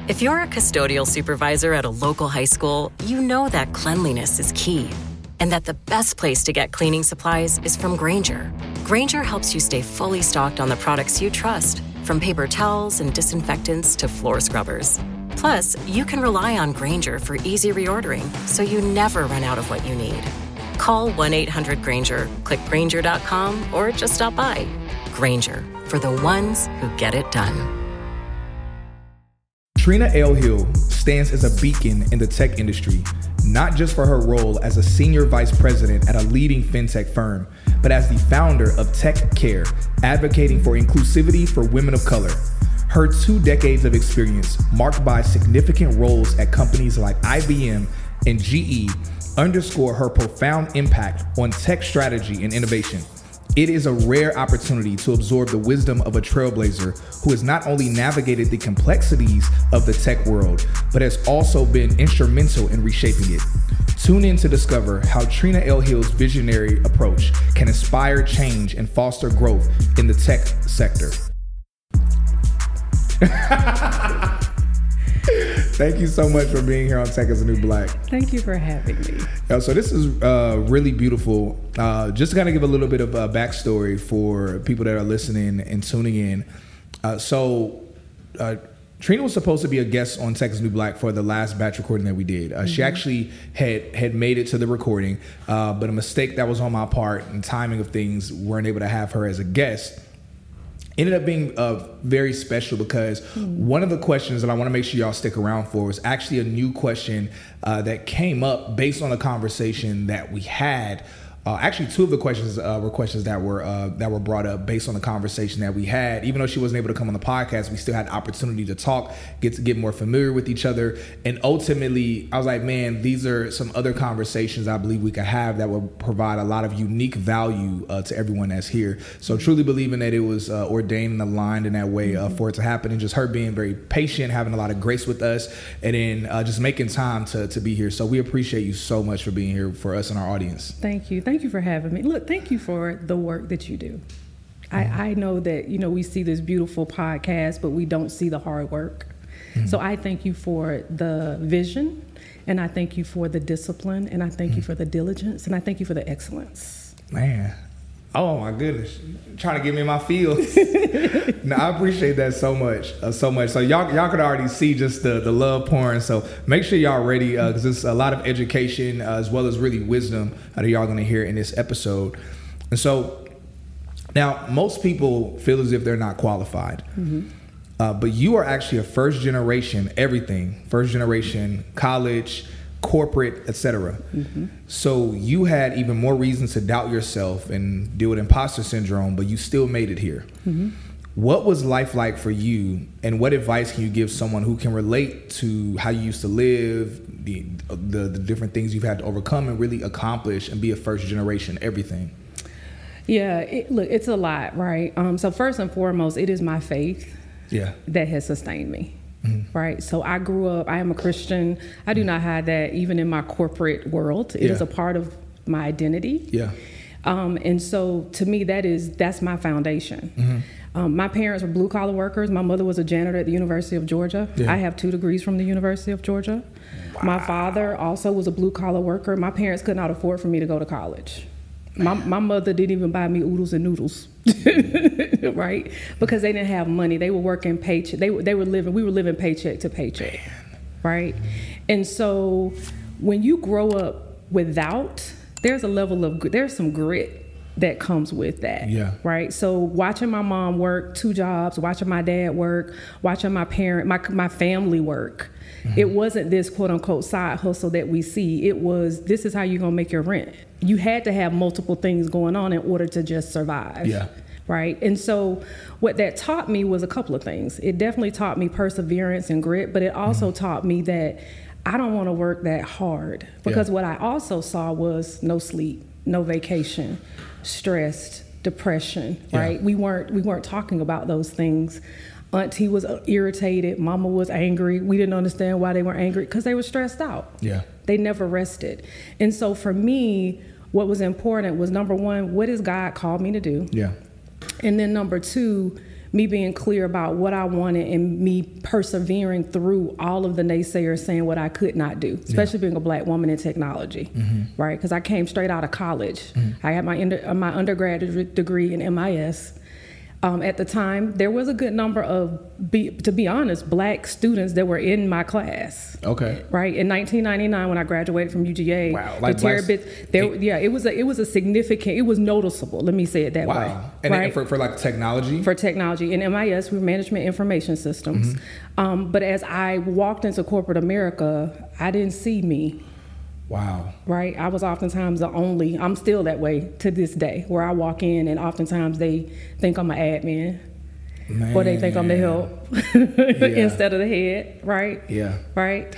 If you're a custodial supervisor at a local high school, you know that cleanliness is key, and that the best place to get cleaning supplies is from Grainger. Grainger helps you stay fully stocked on the products you trust, from paper towels and disinfectants to floor scrubbers. Plus, you can rely on Grainger for easy reordering, so you never run out of what you need. Call 1-800-GRAINGER, click Grainger.com, or just stop by. Grainger, for the ones who get it done. Trina Alehill stands as a beacon in the tech industry, not just for her role as a senior vice president at a leading fintech firm, but as the founder of Tech Care, advocating for inclusivity for women of color. Her 2 decades of experience, marked by significant roles at companies like IBM and GE, underscore her profound impact on tech strategy and innovation. It is a rare opportunity to absorb the wisdom of a trailblazer who has not only navigated the complexities of the tech world, but has also been instrumental in reshaping it. Tune in to discover how Trina Alehill's visionary approach can inspire change and foster growth in the tech sector. Thank you so much for being here on Tech is the New Black. Thank you for having me. So this is really beautiful. Just to kind of give a little bit of a backstory for people that are listening and tuning in. Trina was supposed to be a guest on Tech is the New Black for the last batch recording that we did. She actually had made it to the recording, but a mistake that was on my part and timing of things weren't able to have her as a guest. Ended up being very special because one of the questions that I want to make sure y'all stick around for was actually a new question that came up based on a conversation that we had. Actually, 2 of the questions were questions that were brought up based on the conversation that we had. Even though she wasn't able to come on the podcast, we still had the opportunity to talk, get more familiar with each other. And ultimately, I was like, man, these are some other conversations I believe we could have that will provide a lot of unique value to everyone that's here. So truly believing that it was ordained and aligned in that way for it to happen. And just her being very patient, having a lot of grace with us, and then just making time to be here. So we appreciate you so much for being here for us and our audience. Thank you. Thank you for having me. Look, thank you for the work that you do. I know that, we see this beautiful podcast, but we don't see the hard work. So I thank you for the vision, and I thank you for the discipline, and I thank you for the diligence, and I thank you for the excellence. Man. Oh my goodness. Trying to get me in my feels. No, I appreciate that so much. So y'all could already see just the love pouring. So make sure y'all ready because it's a lot of education as well as really wisdom that y'all going to hear in this episode. And so now most people feel as if they're not qualified. But you are actually a first generation college, corporate, etc. So you had even more reasons to doubt yourself and deal with imposter syndrome, but you still made it here. What was life like for you, and what advice can you give someone who can relate to how you used to live, the different things you've had to overcome and really accomplish and be a first generation everything? Yeah, look, it's a lot, right? So first and foremost, it is my faith that has sustained me. Right. So I grew up, I am a Christian. I do not hide that even in my corporate world. It is a part of my identity. And so to me, that's my foundation. My parents were blue collar workers. My mother was a janitor at the University of Georgia. I have 2 degrees from the University of Georgia. Wow. My father also was a blue collar worker. My parents could not afford for me to go to college. My mother didn't even buy me oodles and noodles, right? Because they didn't have money. They were working paycheck. We were living paycheck to paycheck, right? And so when you grow up without, there's some grit that comes with that, right? So watching my mom work 2 jobs, watching my dad work, watching my family work. It wasn't this quote unquote side hustle that we see. It was, this is how you're going to make your rent. You had to have multiple things going on in order to just survive. Right. And so what that taught me was a couple of things. It definitely taught me perseverance and grit, but it also taught me that I don't want to work that hard, because what I also saw was no sleep, no vacation, stressed, depression, right? We weren't talking about those things. Auntie was irritated. Mama was angry. We didn't understand why they were angry, because they were stressed out. They never rested. And so for me, what was important was, number one, what has God called me to do? And then number two, me being clear about what I wanted and me persevering through all of the naysayers saying what I could not do, especially being a Black woman in technology, right? Because I came straight out of college. I had my undergraduate degree in MIS. At the time, there was a good number of, to be honest, Black students that were in my class. Okay. Right in 1999, when I graduated from UGA, wow, like it was a significant. It was noticeable. Let me say it that way. And right? for like technology. For technology in MIS, we management information systems. But as I walked into corporate America, I didn't see me. Wow. Right? I was oftentimes I'm still that way to this day, where I walk in and oftentimes they think I'm an admin. Man. Or they think I'm the help instead of the head, right? Yeah. Right?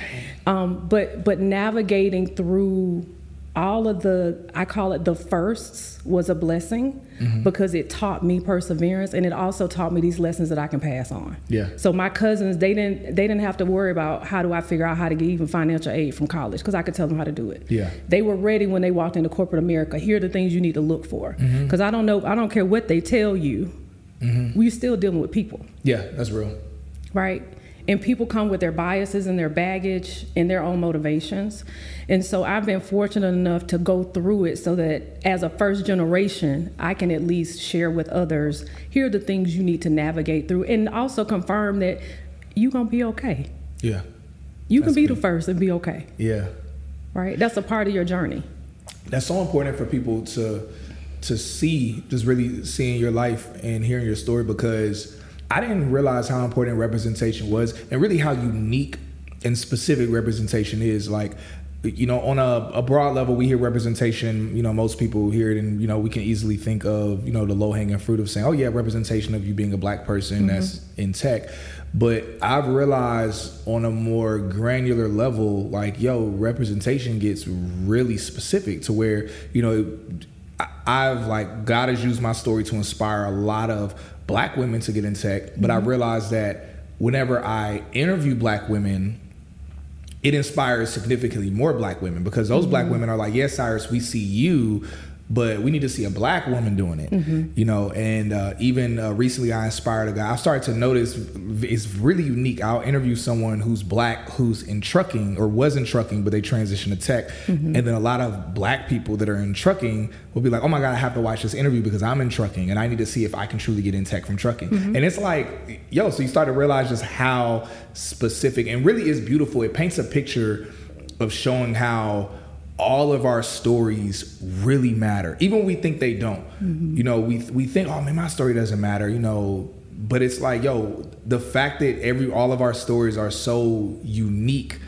But navigating through all of I call it the firsts, was a blessing because it taught me perseverance, and it also taught me these lessons that I can pass on. Yeah. So my cousins, they didn't have to worry about how do I figure out how to get even financial aid from college, because I could tell them how to do it. Yeah. They were ready when they walked into corporate America. Here are the things you need to look for, because I don't care what they tell you. We're still dealing with people. Yeah, that's real. Right? And people come with their biases and their baggage and their own motivations. And so I've been fortunate enough to go through it so that as a first generation, I can at least share with others, here are the things you need to navigate through, and also confirm that you're going to be okay. Yeah. You can be the first and be okay. Yeah. Right? That's a part of your journey. That's so important for people to see, just really seeing your life and hearing your story, because I didn't realize how important representation was, and really how unique and specific representation is. Like, on a broad level, we hear representation, most people hear it, and, we can easily think of, the low-hanging fruit of saying, oh yeah, representation of you being a Black person that's in tech. But I've realized on a more granular level, like, representation gets really specific to where, God has used my story to inspire a lot of Black women to get in tech, but I realized that whenever I interview Black women, it inspires significantly more Black women, because those Black women are like, yes, Cyrus, we see you, but we need to see a Black woman doing it, and even recently I inspired a guy. I started to notice it's really unique. I'll interview someone who's Black, who's in trucking or was in trucking, but they transitioned to tech. And then a lot of Black people that are in trucking will be like, oh my God, I have to watch this interview because I'm in trucking and I need to see if I can truly get in tech from trucking. And it's like, so you start to realize just how specific, and really is beautiful. It paints a picture of showing how all of our stories really matter, even when we think they don't. We think, oh man, my story doesn't matter, but it's like, the fact that all of our stories are so unique,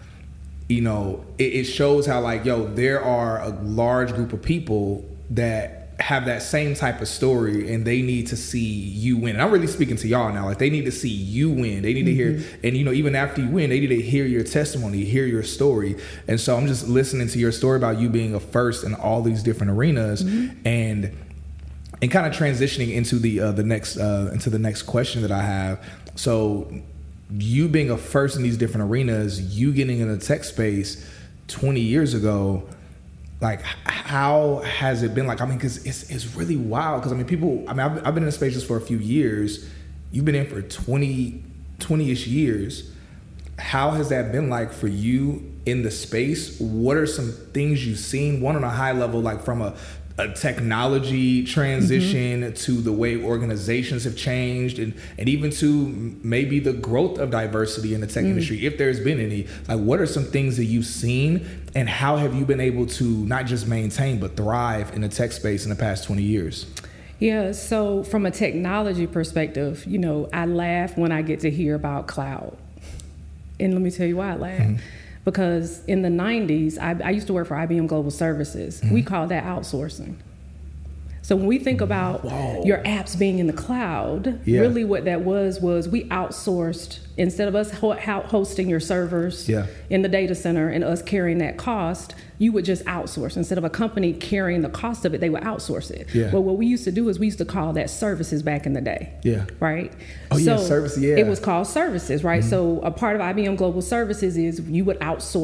it shows how there are a large group of people that have that same type of story, and they need to see you win. And I'm really speaking to y'all now. Like, they need to see you win. They need to hear, and even after you win, they need to hear your testimony, hear your story. And so I'm just listening to your story about you being a first in all these different arenas, and kind of transitioning into the next question that I have. So you being a first in these different arenas, you getting in the tech space 20 years ago, like, how has it been? Like, because it's really wild. Because I've been in the space just for a few years. You've been in for 20-ish years. How has that been like for you in the space? What are some things you've seen? One, on a high level, like from a technology transition to the way organizations have changed, and even to maybe the growth of diversity in the tech industry, if there's been any. Like, what are some things that you've seen, and how have you been able to not just maintain but thrive in the tech space in the past 20 years? Yeah, so from a technology perspective, I laugh when I get to hear about cloud. And let me tell you why I laugh. Because in the 90s, I used to work for IBM Global Services. We call that outsourcing. So when we think about your apps being in the cloud, really what that was we outsourced. Instead of us hosting your servers in the data center and us carrying that cost, you would just outsource. Instead of a company carrying the cost of it, they would outsource it. But what we used to do is we used to call that services back in the day. Right? Service, It was called services, right? So a part of IBM Global Services is you would outsource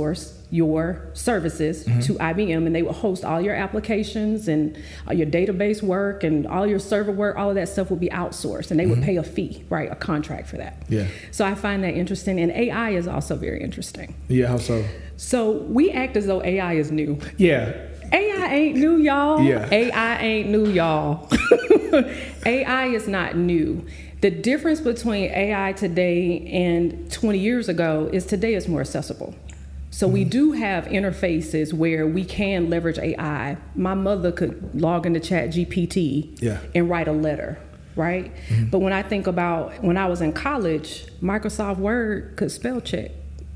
your services to IBM, and they would host all your applications and your database work and all your server work. All of that stuff would be outsourced, and they would pay a fee, right, a contract for that. Yeah. So I find that interesting, and AI is also very interesting. Yeah, how so? So we act as though AI is new. Yeah. AI ain't new, y'all. Yeah. AI ain't new, y'all. AI is not new. The difference between AI today and 20 years ago is today is more accessible. So we do have interfaces where we can leverage AI. My mother could log into ChatGPT and write a letter, right? But when I think about when I was in college, Microsoft Word could spell check.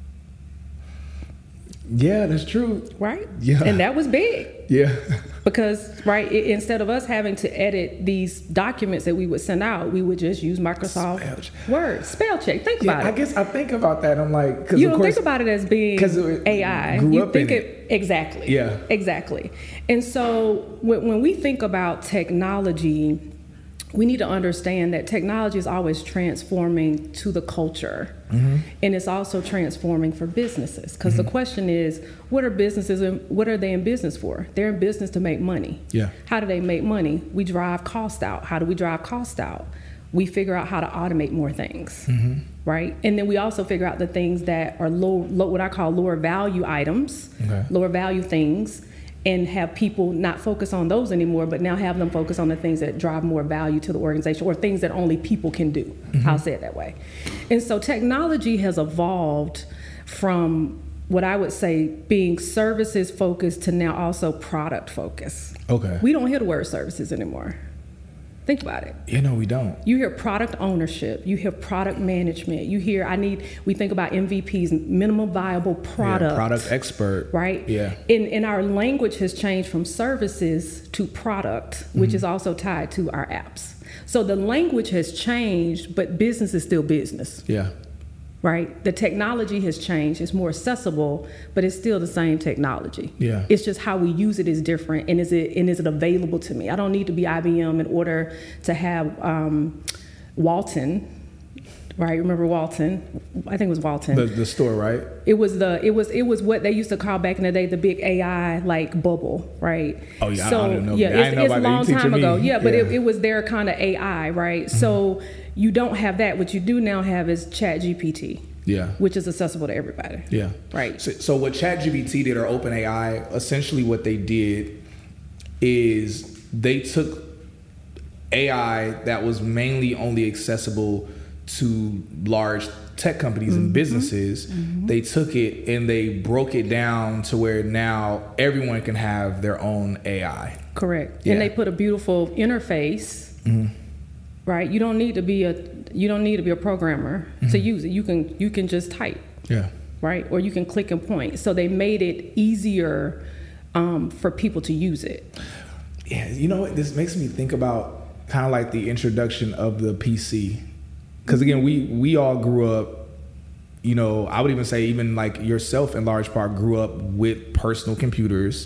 Yeah, that's true. Right? Yeah. And that was big. Yeah. Because, right, instead of us having to edit these documents that we would send out, we would just use Microsoft Word. Spell check. Think about it. I guess I think about that. I'm like, you don't think about it as being AI. You think it. Exactly. Yeah. Exactly. And so when we think about technology, we need to understand that technology is always transforming to the culture, and it's also transforming for businesses. Because the question is, what are businesses and what are they in business for? They're in business to make money. Yeah. How do they make money? We drive cost out. How do we drive cost out? We figure out how to automate more things, right? And then we also figure out the things that are low, what I call lower value items, lower value things, and have people not focus on those anymore, but now have them focus on the things that drive more value to the organization or things that only people can do. I'll say it that way. And so technology has evolved from what I would say being services focused to now also product focused. Okay. We don't hear the word services anymore. Think about it. You know, we don't. You hear product ownership. You hear product management. You hear we think about MVPs, minimum viable product. Yeah, product expert. Right? Yeah. And our language has changed from services to product, which is also tied to our apps. So the language has changed, but business is still business. Yeah. Right? The technology has changed. It's more accessible, but it's still the same technology. Yeah. It's just how we use it is different, and is it available to me? I don't need to be IBM in order to have Walton. Right? Remember Walton? I think it was Walton. The store, right? It was what they used to call back in the day the big AI like bubble, right? Oh yeah, so, I don't know. Yeah, it's a long time ago. Yeah, but it was their kind of AI, right? So you don't have that. What you do now have is ChatGPT. Yeah. Which is accessible to everybody. Yeah. Right. So what ChatGPT did, or OpenAI, essentially what they did is they took AI that was mainly only accessible to large tech companies and businesses. They took it and they broke it down to where now everyone can have their own AI. Correct. Yeah. And they put a beautiful interface. Right? You don't need to be a programmer to use it. You can just type. Yeah. Right? Or you can click and point. So they made it easier for people to use it. Yeah. You know what? This makes me think about kind of like the introduction of the PC. Because again, we all grew up, you know, I would even say even like yourself in large part grew up with personal computers.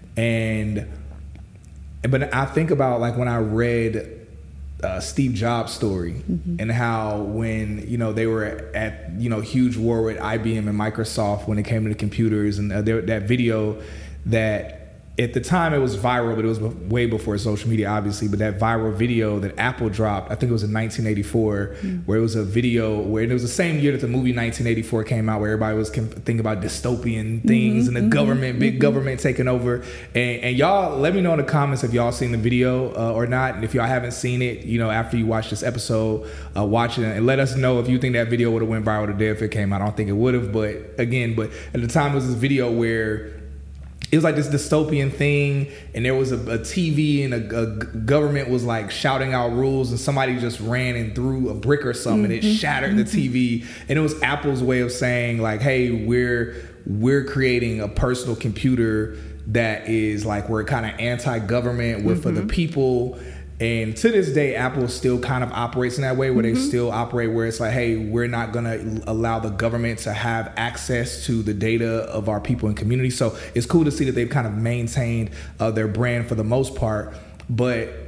But I think about like when I read Steve Jobs' story and how when, you know, they were at, you know, huge war with IBM and Microsoft when it came to the computers, and that video that at the time it was viral, but it was way before social media, obviously. But that viral video that Apple dropped, I think it was in 1984, where it was a video where it was the same year that the movie 1984 came out, where everybody was thinking about dystopian things and the government, big government taking over. And y'all, let me know in the comments if y'all seen the video or not. And if y'all haven't seen it, you know, after you watch this episode, watch it and let us know if you think that video would have went viral today if it came out. I don't think it would have, but at the time it was this video where it was like this dystopian thing, and there was a TV, and a government was like shouting out rules, and somebody just ran and threw a brick or something, and it shattered the TV. And it was Apple's way of saying like, hey, we're creating a personal computer that is like, we're kind of anti-government, we're for the people. And to this day, Apple still kind of operates in that way, where they still operate where it's like, hey, we're not going to allow the government to have access to the data of our people and community. So it's cool to see that they've kind of maintained their brand for the most part. But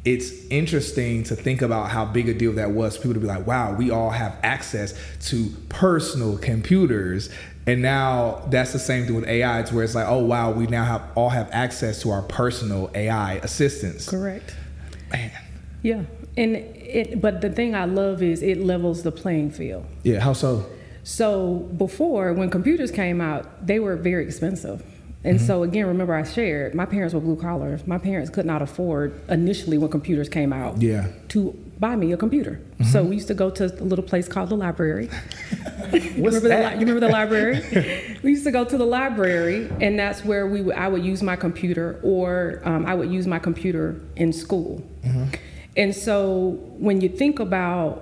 it's interesting to think about how big a deal that was for people to be like, wow, we all have access to personal computers. And now that's the same thing with AI. It's where it's like, oh, wow, we now all have access to our personal AI assistants. Correct. Man. Yeah. But the thing I love is it levels the playing field. Yeah, how so? So before, when computers came out, they were very expensive. And so again, remember I shared, my parents were blue collar. My parents could not afford initially when computers came out to buy me a computer. So we used to go to a little place called the library. What's that? You remember the library? We used to go to the library, and that's where I would use my computer, or I would use my computer in school. And so when you think about,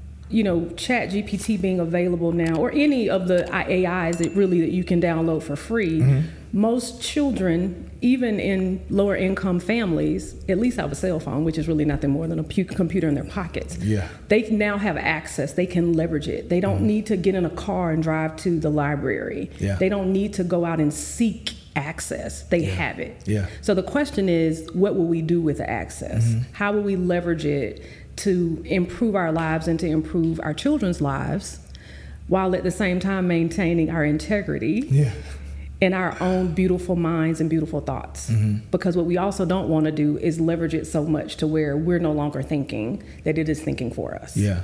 ChatGPT being available now, or any of the AIs that you can download for free, most children, even in lower income families, at least have a cell phone, which is really nothing more than a computer in their pockets. Yeah. They now have access. They can leverage it. They don't need to get in a car and drive to the library. Yeah. They don't need to go out and seek access. They have it. Yeah. So the question is, what will we do with the access? How will we leverage it to improve our lives and to improve our children's lives, while at the same time maintaining our integrity and our own beautiful minds and beautiful thoughts? Because what we also don't want to do is leverage it so much to where we're no longer thinking, that it is thinking for us. Yeah,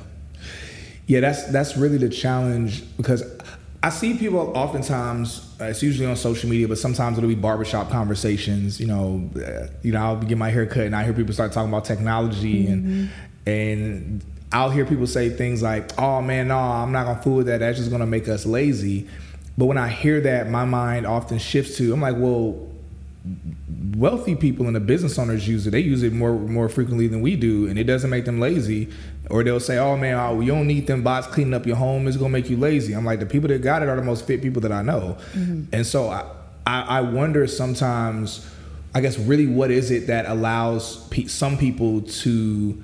that's really the challenge, because I see people oftentimes, it's usually on social media, but sometimes it'll be barbershop conversations. I'll get my hair cut and I hear people start talking about technology, and I'll hear people say things like, oh man, no, I'm not gonna fool with that. That's just gonna make us lazy. But when I hear that, my mind often shifts to, I'm like, well, wealthy people and the business owners use it. They use it more frequently than we do, and it doesn't make them lazy. Or they'll say, oh man, you don't need them bots cleaning up your home, it's gonna make you lazy. I'm like, the people that got it are the most fit people that I know. And so I wonder sometimes, I guess, really what is it that allows some people to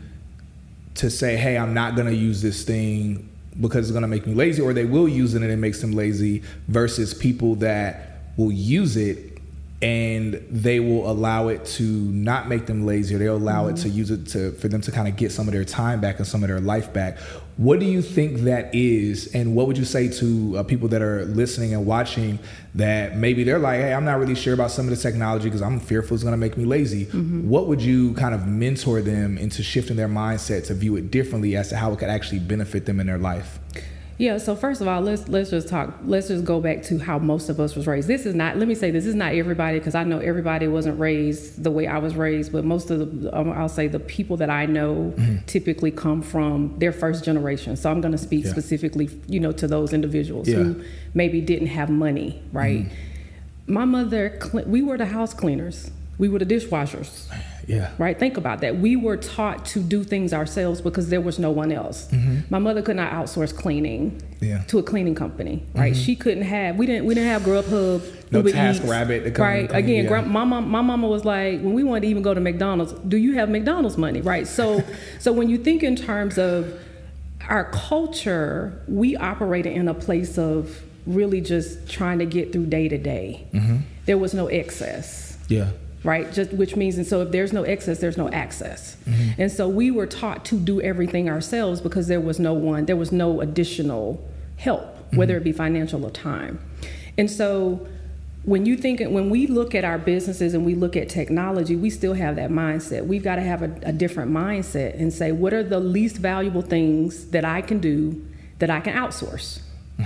say, hey, I'm not gonna use this thing because it's gonna make me lazy, or they will use it and it makes them lazy, versus people that will use it and they will allow it to not make them lazy, or they'll allow it to use it for them to kind of get some of their time back and some of their life back. What do you think that is, and what would you say to people that are listening and watching that maybe they're like, hey, I'm not really sure about some of the technology because I'm fearful it's going to make me lazy? What would you kind of mentor them into shifting their mindset to view it differently as to how it could actually benefit them in their life? Yeah, so first of all, let's just go back to how most of us was raised. This is not everybody, because I know everybody wasn't raised the way I was raised, but most of I'll say the people that I know typically come from their first generation. So I'm going to speak specifically, to those individuals who maybe didn't have money, right? My mother, we were the house cleaners. We were the dishwashers. Yeah. Right? Think about that. We were taught to do things ourselves because there was no one else. My mother could not outsource cleaning to a cleaning company. Right? She couldn't have. We didn't have Grubhub. No TaskRabbit to come. Right. Again, my mama was like, when we wanted to even go to McDonald's, do you have McDonald's money? Right. So when you think in terms of our culture, we operated in a place of really just trying to get through day to day. There was no excess. Yeah. Right? Which means, and so if there's no excess, there's no access. And so we were taught to do everything ourselves because there was no additional help, whether it be financial or time. And so when we look at our businesses and we look at technology, we still have that mindset. We've got to have a different mindset and say, what are the least valuable things that I can do that I can outsource?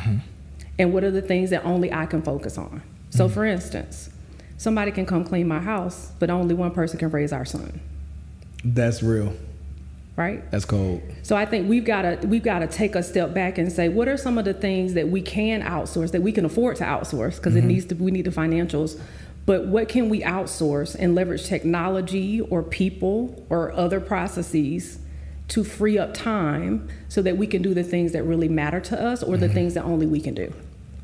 And what are the things that only I can focus on? So for instance, somebody can come clean my house, but only one person can raise our son. That's real. Right? That's cold. So I think we've got to take a step back and say, what are some of the things that we can outsource, that we can afford to outsource, because we need the financials, but what can we outsource and leverage technology or people or other processes to free up time so that we can do the things that really matter to us, or the things that only we can do.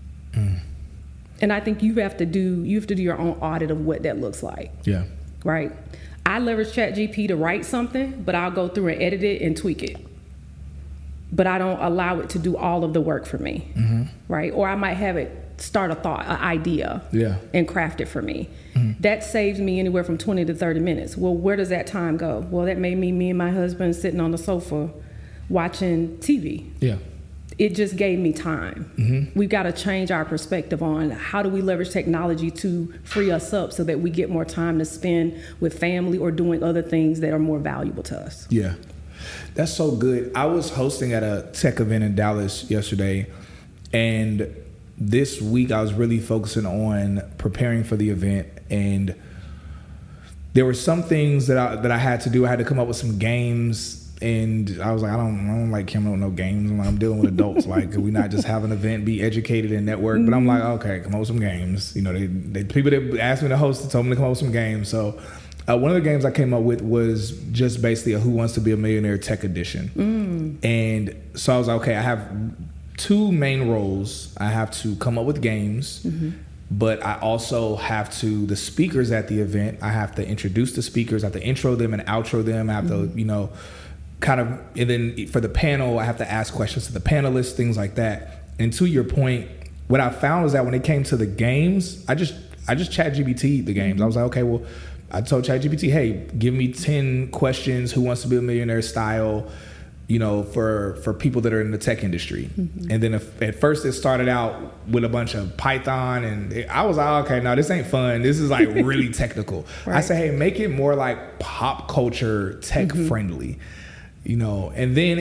And I think you have to do your own audit of what that looks like. Yeah. Right? I leverage ChatGPT to write something, but I'll go through and edit it and tweak it. But I don't allow it to do all of the work for me. Right? Or I might have it start a thought, an idea, and craft it for me. That saves me anywhere from 20 to 30 minutes. Well, where does that time go? Well, that made me and my husband sitting on the sofa watching TV. Yeah. It just gave me time. We've got to change our perspective on how do we leverage technology to free us up so that we get more time to spend with family or doing other things that are more valuable to us. Yeah, that's so good. I was hosting at a tech event in Dallas yesterday, and this week I was really focusing on preparing for the event, and there were some things that I had to do. I had to come up with some games. And I was like, I don't like coming up with no games. I'm dealing with adults. Like, could we not just have an event, be educated, and network? But I'm like, okay, come up with some games. You know, they people that asked me to host told me to come up with some games. So one of the games I came up with was just basically a Who Wants to Be a Millionaire Tech Edition. And so I was like, okay, I have two main roles. I have to come up with games, but I also have to, the speakers at the event, I have to introduce the speakers, I have to intro them and outro them. I have to, you know, kind of, and then for the panel, I have to ask questions to the panelists, things like that. And to your point, what I found was that when it came to the games, I just ChatGPT'd the games. I was like, okay, well, I told ChatGPT, hey, give me 10 questions, Who Wants to Be a Millionaire style, you know, for people that are in the tech industry. And then at first it started out with a bunch of Python, and I was like, okay, no, this ain't fun. This is like really technical. Right. I said, hey, make it more like pop culture, tech friendly. You know, and then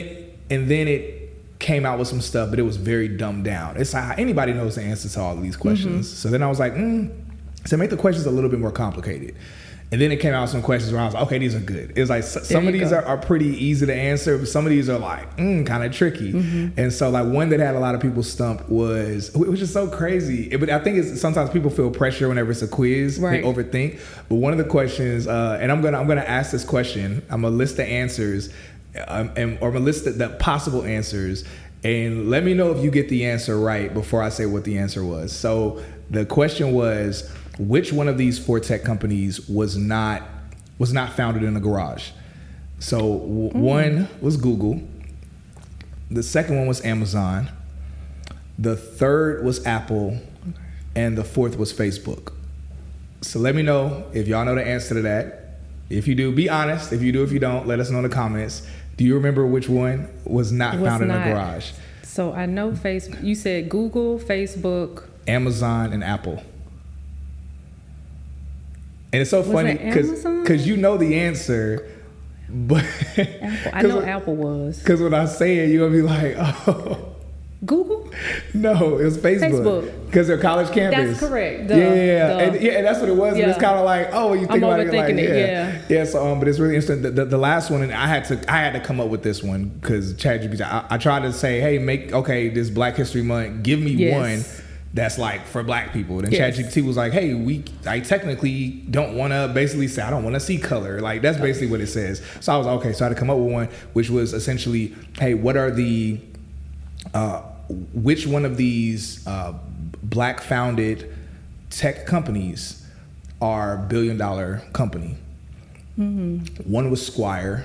it came out with some stuff, but it was very dumbed down. It's like anybody knows the answer to all of these questions. So then I was like, so make the questions a little bit more complicated. And then it came out with some questions where I was like, okay, these are good. It's like some of these are pretty easy to answer, but some of these are like kind of tricky. And so like one that had a lot of people stumped was, which is so crazy. But I think it's sometimes people feel pressure whenever it's a quiz. They overthink. But one of the questions, and I'm gonna ask this question. I'm gonna list the answers. Or I'm gonna list the possible answers, and let me know if you get the answer right before I say what the answer was. So the question was, which one of these 4 tech companies was not founded in a garage? So one was Google, the second one was Amazon, the third was Apple, and the fourth was Facebook. So let me know if y'all know the answer to that. If you do, be honest. If you do, if you don't, let us know in the comments. Do you remember which one was not founded in a garage? So I know Facebook. You said Google, Facebook, Amazon, and Apple. And it's so funny because you know the answer, but Apple. I know Apple was. Because when I say it, you're gonna be like, oh. Google? No, it was Facebook. Because they're college campus. That's correct. And that's what it was. And it's kind of like, oh, you think about it, like, yeah. So, but it's really interesting. The last one, and I had to come up with this one because ChatGPT. I tried to say, hey, this Black History Month, give me one that's like for Black people. Then ChatGPT was like, hey, I technically don't want to basically say I don't want to see color. Like that's basically what it says. So I was like, okay. So I had to come up with one, which was essentially, hey, what are the which one of these Black founded tech companies are $1 billion company? One was Squire.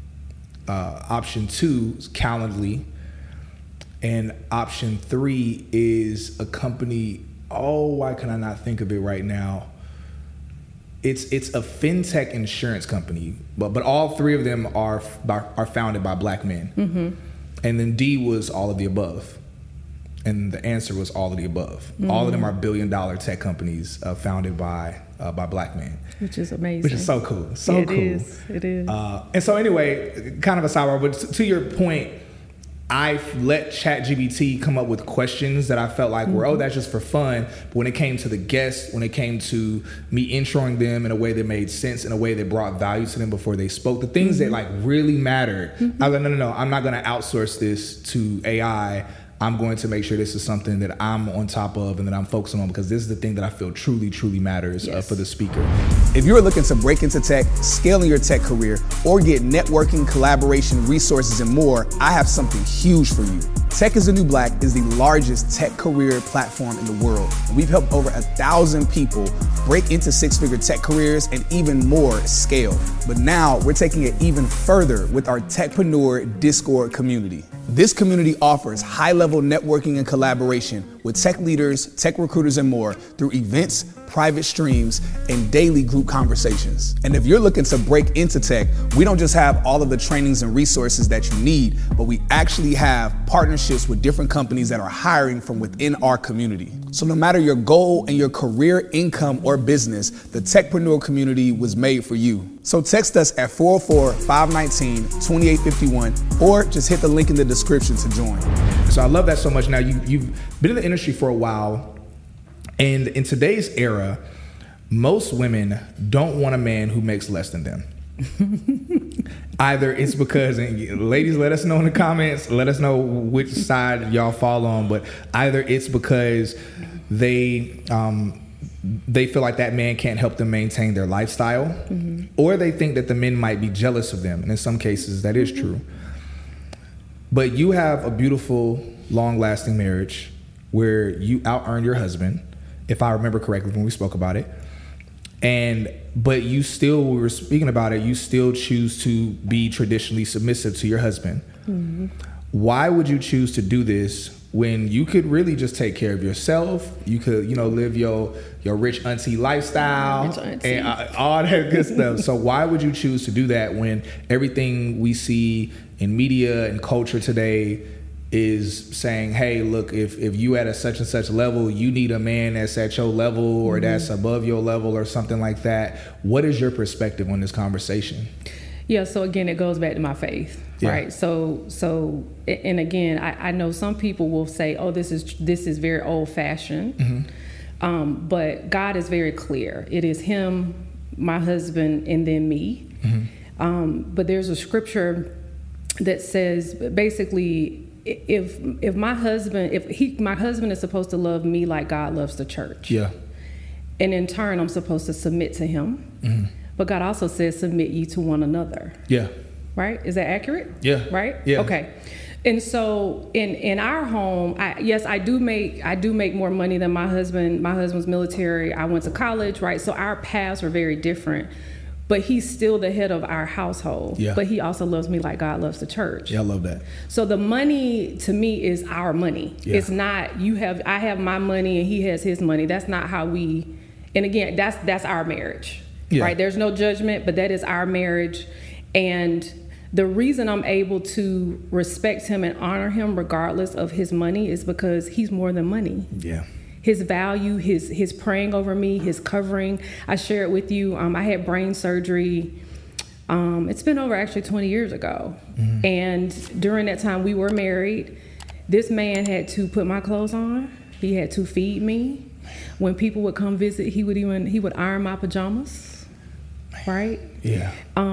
Option 2 is Calendly. And option 3 is a company, why can I not think of it right now? It's a fintech insurance company, but all 3 of them are founded by Black men. And then D was all of the above. And the answer was all of the above. All of them are $1 billion tech companies founded by Black men. Which is amazing. Which is so cool. It is. And so anyway, kind of a sidebar, but to your point, I let ChatGPT come up with questions that I felt like were, that's just for fun. But when it came to the guests, when it came to me introing them in a way that made sense, in a way that brought value to them before they spoke, the things that like really mattered, I was like, no, I'm not going to outsource this to AI. I'm going to make sure this is something that I'm on top of and that I'm focusing on, because this is the thing that I feel truly, truly matters for the speaker. If you're looking to break into tech, scaling your tech career, or get networking, collaboration, resources, and more, I have something huge for you. Tech is the New Black is the largest tech career platform in the world. And we've helped over 1,000 people break into 6-figure tech careers and even more scale. But now we're taking it even further with our Techpreneur Discord community. This community offers high-level networking and collaboration with tech leaders, tech recruiters, and more through events, private streams, and daily group conversations. And if you're looking to break into tech, we don't just have all of the trainings and resources that you need, but we actually have partnerships with different companies that are hiring from within our community. So no matter your goal and your career, income, or business, the Techpreneur community was made for you. So text us at 404-519-2851 or just hit the link in the description to join. So I love that so much. Now you've been in the industry for a while, and in today's era, most women don't want a man who makes less than them. Either it's because, and ladies, let us know in the comments, let us know which side y'all fall on, but either it's because they feel like that man can't help them maintain their lifestyle, or they think that the men might be jealous of them. And in some cases, that is true. But you have a beautiful, long-lasting marriage where you out-earn your husband, if I remember correctly when we spoke about it. But you still, when we were speaking about it, you still choose to be traditionally submissive to your husband. Why would you choose to do this when you could really just take care of yourself? You could, live your rich auntie lifestyle and all that good stuff. So why would you choose to do that when everything we see in media and culture today is saying, hey, look, if you at a such and such level, you need a man that's at your level or that's above your level or something like that. What is your perspective on this conversation? Yeah, so again, it goes back to my faith, right? So, and again, I know some people will say, oh, this is very old fashioned, but God is very clear. It is Him, my husband, and then me. But there's a scripture that says basically, if my husband is supposed to love me like God loves the church. Yeah. And in turn, I'm supposed to submit to Him. But God also says, submit ye to one another. Yeah. Right? Is that accurate? Yeah. Right? Yeah. Okay. And so in our home, I do make more money than my husband. My husband's military. I went to college, right? So our paths were very different. But he's still the head of our household. Yeah. But he also loves me like God loves the church. Yeah, I love that. So the money to me is our money. Yeah. It's not I have my money and he has his money. That's not how we. And again, that's our marriage. Yeah. Right? There's no judgment, but that is our marriage. And the reason I'm able to respect him and honor him regardless of his money is because he's more than money. Yeah. His value, his praying over me, his covering. I shared with you, I had brain surgery. It's been over actually 20 years ago. And during that time we were married. This man had to put my clothes on. He had to feed me. When people would come visit, he would iron my pajamas. Right? Yeah.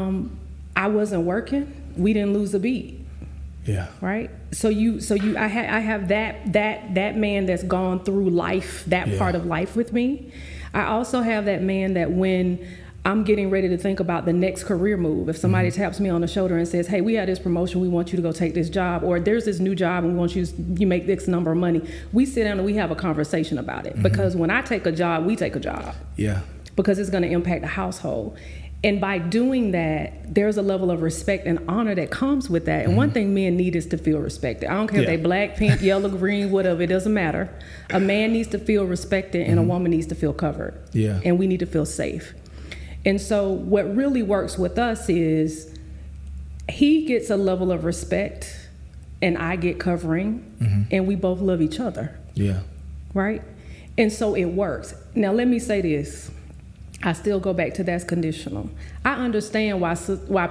I wasn't working. We didn't lose a beat. Yeah. Right. So I have that man that's gone through life, that part of life with me. I also have that man that when I'm getting ready to think about the next career move, if somebody taps me on the shoulder and says, hey, we had this promotion, we want you to go take this job, or there's this new job and we want you make this number of money, we sit down and we have a conversation about it. Because when I take a job, we take a job. Yeah. Because it's going to impact the household. And by doing that, there's a level of respect and honor that comes with that. And one thing men need is to feel respected. I don't care if they black, pink, yellow, green, whatever, it doesn't matter. A man needs to feel respected and a woman needs to feel covered. Yeah. And we need to feel safe. And so what really works with us is he gets a level of respect and I get covering and we both love each other. Yeah. Right? And so it works. Now, let me say this. I still go back to that's conditional. I understand why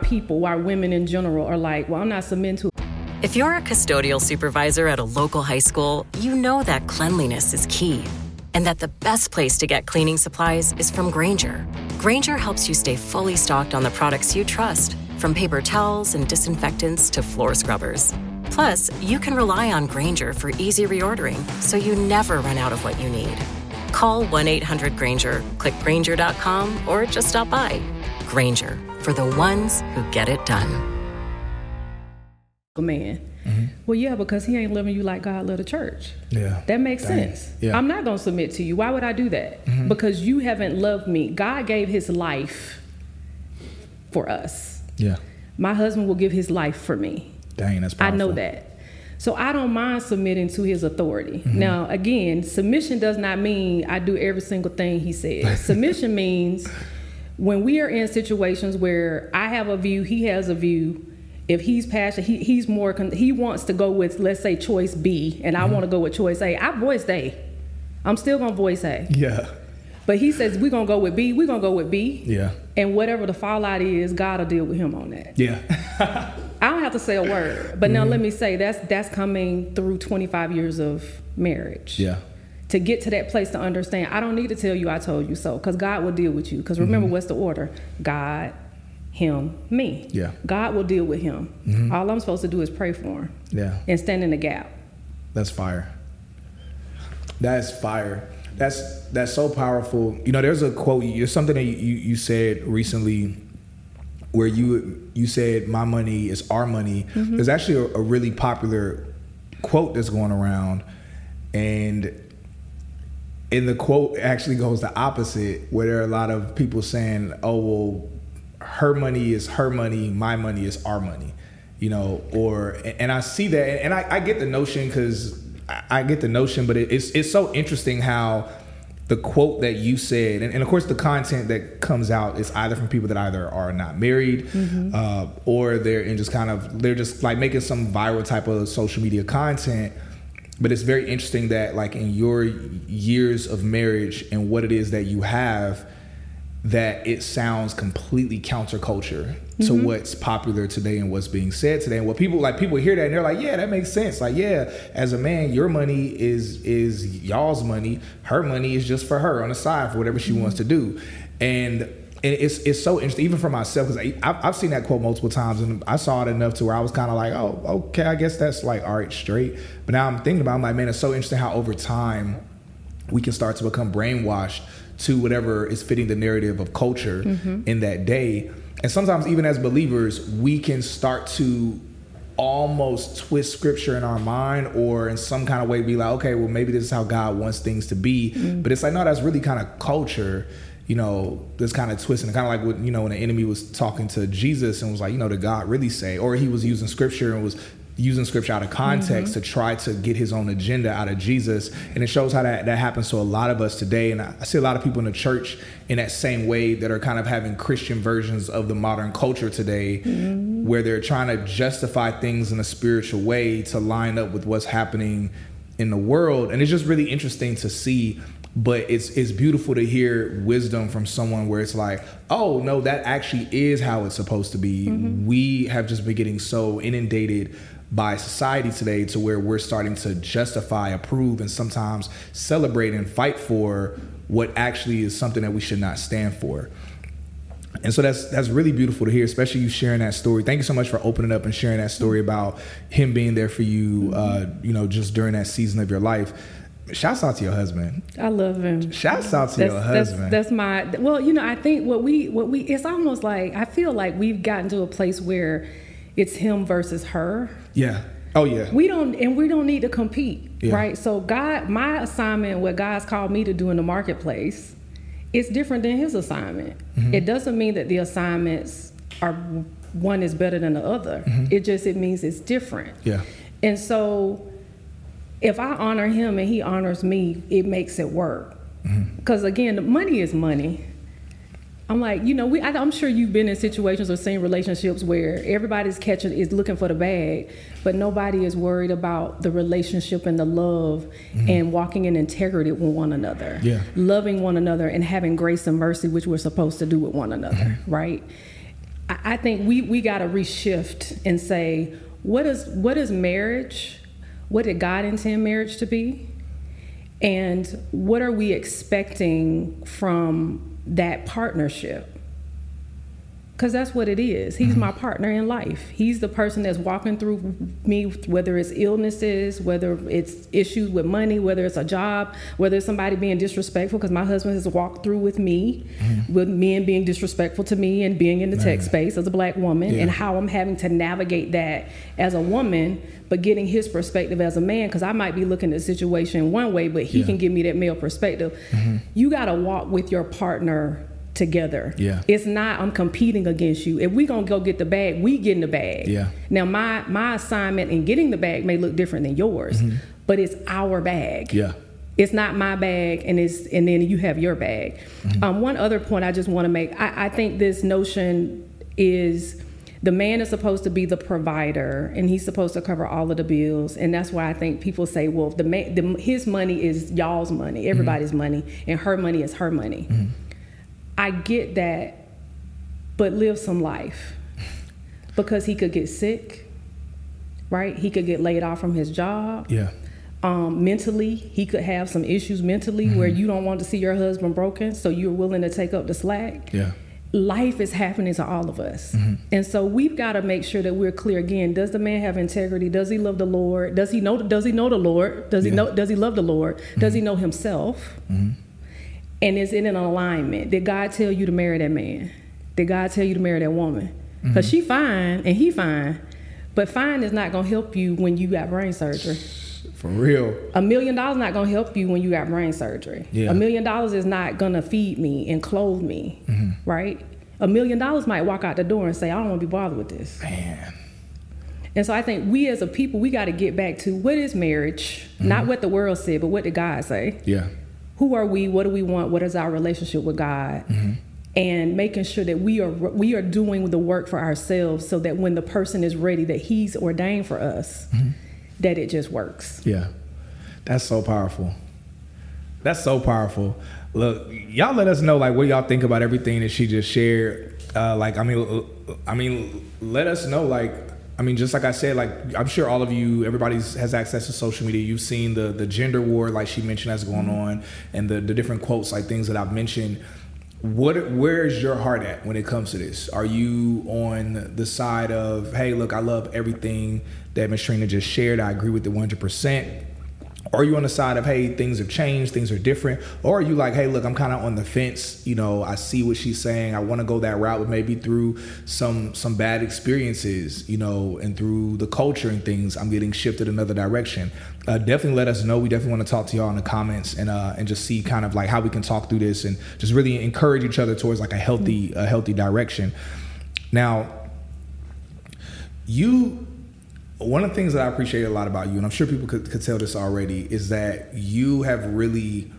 women in general are like, well, I'm not submitting to. If you're a custodial supervisor at a local high school, you know that cleanliness is key and that the best place to get cleaning supplies is from Grainger. Grainger helps you stay fully stocked on the products you trust, from paper towels and disinfectants to floor scrubbers. Plus, you can rely on Grainger for easy reordering, so you never run out of what you need. Call 1-800-GRAINGER, click Grainger.com, or just stop by. Grainger, for the ones who get it done. Man. Well, yeah, because he ain't loving you like God loved the church. Yeah. That makes sense. Yeah. I'm not going to submit to you. Why would I do that? Because you haven't loved me. God gave his life for us. Yeah. My husband will give his life for me. Dang, that's powerful. I know that. So I don't mind submitting to his authority. Now, again, submission does not mean I do every single thing he says. Submission means when we are in situations where I have a view, he has a view, if he's passionate, he wants to go with, let's say, choice B, and I want to go with choice A. I voiced A. I'm still going to voice A. Yeah. But he says, we're going to go with B. We're going to go with B. Yeah. And whatever the fallout is, God will deal with him on that. Yeah. I don't have to say a word. But now let me say, that's coming through 25 years of marriage. Yeah. To get to that place to understand, I don't need to tell you I told you so, because God will deal with you. Because remember, what's the order? God, him, me. Yeah. God will deal with him. All I'm supposed to do is pray for him. Yeah. And stand in the gap. That's fire. That's fire. That's so powerful. You know, there's a quote, there's something that you said recently where you said, my money is our money. There's actually a really popular quote that's going around, and in the quote actually goes the opposite, where there are a lot of people saying, oh, well, her money is her money, my money is our money, you know, and I see that, and I get the notion, because I get the notion, but it's so interesting how the quote that you said, and of course the content that comes out is either from people that either are not married, or they're just like making some viral type of social media content. But it's very interesting that, like, in your years of marriage and what it is that you have, that it sounds completely counterculture to what's popular today and what's being said today. And what people hear that and they're like, yeah, that makes sense. Like, yeah, as a man, your money is y'all's money. Her money is just for her on the side for whatever she wants to do. And it's so interesting, even for myself, because I've seen that quote multiple times, and I saw it enough to where I was kind of like, oh, okay, I guess that's like, all right, straight. But now I'm thinking about it, I'm like, man, it's so interesting how over time we can start to become brainwashed to whatever is fitting the narrative of culture in that day. And sometimes even as believers, we can start to almost twist scripture in our mind, or in some kind of way be like, okay, well, maybe this is how God wants things to be. But it's like, no, that's really kind of culture, you know, this kind of twisting. Kind of like what, you know, when the enemy was talking to Jesus and was like, you know, did God really say? Or he was using scripture and was using scripture out of context to try to get his own agenda out of Jesus. And it shows how that happens to a lot of us today. And I see a lot of people in the church in that same way that are kind of having Christian versions of the modern culture today, where they're trying to justify things in a spiritual way to line up with what's happening in the world. And it's just really interesting to see. But it's beautiful to hear wisdom from someone where it's like, oh, no, that actually is how it's supposed to be. We have just been getting so inundated by society today to where we're starting to justify, approve, and sometimes celebrate and fight for what actually is something that we should not stand for. And so that's really beautiful to hear, especially you sharing that story. Thank you so much for opening up and sharing that story about him being there for you, you know, just during that season of your life. Shouts out to your husband. I love him. Shouts out to your husband. That's my, well, you know, I think what we, it's almost like, I feel like we've gotten to a place where it's him versus her. Yeah. Oh yeah. We don't need to compete, right? So my assignment, what God's called me to do in the marketplace, is different than his assignment. It doesn't mean that the assignments are, one is better than the other. It means it's different. Yeah. And so if I honor him and he honors me, it makes it work. Because again, the money is money. I'm like, you know, I'm sure you've been in situations or seen relationships where everybody's is looking for the bag, but nobody is worried about the relationship and the love and walking in integrity with one another, loving one another and having grace and mercy, which we're supposed to do with one another, right? I think we got to reshift and say, what is marriage? What did God intend marriage to be? And what are we expecting from that partnership? Because that's what it is. He's my partner in life. He's the person that's walking through me, whether it's illnesses, whether it's issues with money, whether it's a job, whether it's somebody being disrespectful, because my husband has walked through with me, with men being disrespectful to me and being in the tech space as a black woman, and how I'm having to navigate that as a woman, but getting his perspective as a man, because I might be looking at the situation one way, but he can give me that male perspective. You got to walk with your partner together. Yeah. It's not I'm competing against you. If we gonna go get the bag, we get in the bag. Yeah. Now my assignment in getting the bag may look different than yours, but it's our bag. Yeah. It's not my bag, and then you have your bag. One other point I just want to make, I think this notion is the man is supposed to be the provider, and he's supposed to cover all of the bills, and that's why I think people say, well, his money is y'all's money, everybody's money, and her money is her money. I get that, but live some life, because he could get sick, right? He could get laid off from his job. Yeah. Mentally, he could have some issues mentally where you don't want to see your husband broken, so you're willing to take up the slack. Yeah. Life is happening to all of us. And so we've got to make sure that we're clear again. Does the man have integrity? Does he love the Lord? Does he know the Lord? Does he love the Lord? Does he know himself? And is it in alignment? Did God tell you to marry that man? Did God tell you to marry that woman? Because she fine and he fine, but fine is not going to help you when you got brain surgery. For real. $1 million not gonna help you when you got brain surgery. Yeah. $1 million is not gonna feed me and clothe me, right? $1 million might walk out the door and say, I don't want to be bothered with this. Man. And so I think we as a people, we got to get back to what is marriage, not what the world said, but what did God say? Yeah. Who are we? What do we want? What is our relationship with God? And making sure that we are doing the work for ourselves, so that when the person is ready, that He's ordained for us. That it just works. Yeah. That's so powerful. That's so powerful. Look, y'all let us know like what y'all think about everything that she just shared. Let us know, like, just like I said, like, I'm sure all of you, everybody has access to social media. You've seen the gender war, like she mentioned, that's going on, and the different quotes, like things that I've mentioned. Where is your heart at when it comes to this? Are you on the side of, hey, look, I love everything that Ms. Trina just shared, I agree with it 100%? Or are you on the side of, hey, things have changed, things are different? Or are you like, hey, look, I'm kind of on the fence, I see what she's saying, I want to go that route, but maybe through some bad experiences, and through the culture and things, I'm getting shifted another direction. Definitely let us know. We definitely want to talk to y'all in the comments and just see kind of like how we can talk through this and just really encourage each other towards like a healthy direction. Now, one of the things that I appreciate a lot about you, and I'm sure people could tell this already, is that you have really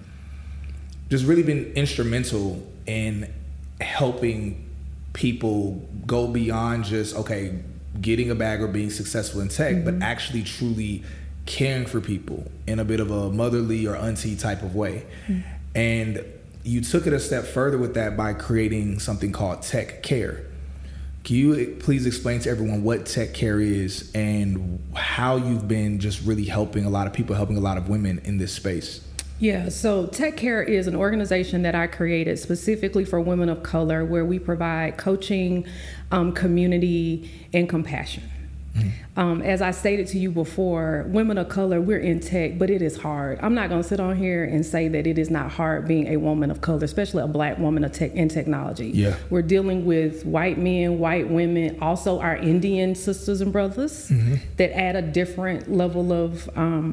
been instrumental in helping people go beyond just, okay, getting a bag or being successful in tech, but actually truly caring for people in a bit of a motherly or auntie type of way. And you took it a step further with that by creating something called Tech Care. Can you please explain to everyone what Tech Care is and how you've been just really helping a lot of people, helping a lot of women in this space? Yeah, so Tech Care is an organization that I created specifically for women of color, where we provide coaching, community, and compassion. As I stated to you before, women of color, we're in tech, but it is hard. I'm not going to sit on here and say that it is not hard being a woman of color, especially a Black woman of tech and technology. Yeah. We're dealing with white men, white women, also our Indian sisters and brothers that add a different level of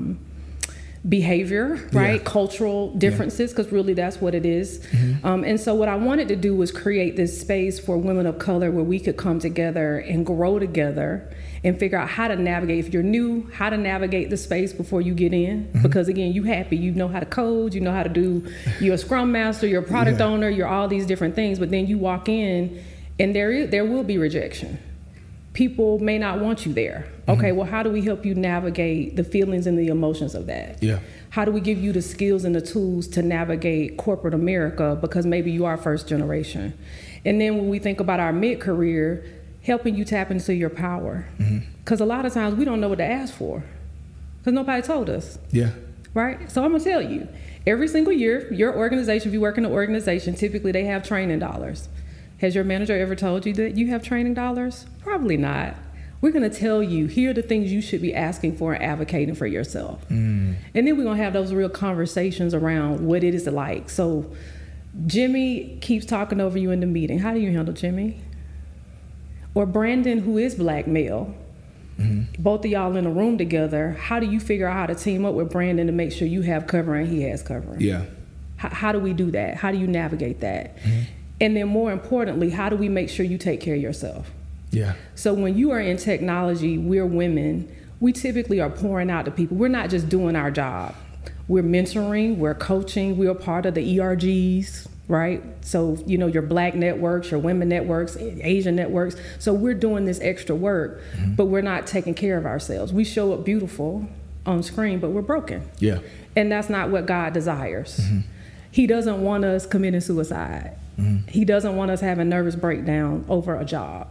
behavior, right? Cultural differences, because really that's what it is. And so what I wanted to do was create this space for women of color where we could come together and grow together and figure out how to navigate. If you're new, how to navigate the space before you get in. Because again, you happy, you know how to code, you know how to do, you're a scrum master, you're a product owner, you're all these different things, but then you walk in and there will be rejection. People may not want you there. Okay, well, how do we help you navigate the feelings and the emotions of that? Yeah. How do we give you the skills and the tools to navigate corporate America, because maybe you are first generation? And then when we think about our mid-career, helping you tap into your power. Because a lot of times we don't know what to ask for because nobody told us. Yeah. Right? So I'm going to tell you, every single year, your organization, if you work in an organization, typically they have training dollars. Has your manager ever told you that you have training dollars? Probably not. We're going to tell you, here are the things you should be asking for and advocating for yourself. And then we're going to have those real conversations around what it is like. So Jimmy keeps talking over you in the meeting. How do you handle Jimmy? Or Brandon, who is Black male. Both of y'all in a room together. How do you figure out how to team up with Brandon to make sure you have covering, he has covering? Yeah. How do we do that? How do you navigate that? And then more importantly, how do we make sure you take care of yourself? Yeah. So when you are in technology, we're women, we typically are pouring out to people. We're not just doing our job. We're mentoring, we're coaching, we're part of the ERGs, right? So, you know, your Black networks, your women networks, Asian networks. So we're doing this extra work, but we're not taking care of ourselves. We show up beautiful on screen, but we're broken. Yeah. And that's not what God desires. He doesn't want us committing suicide. He doesn't want us having nervous breakdown over a job.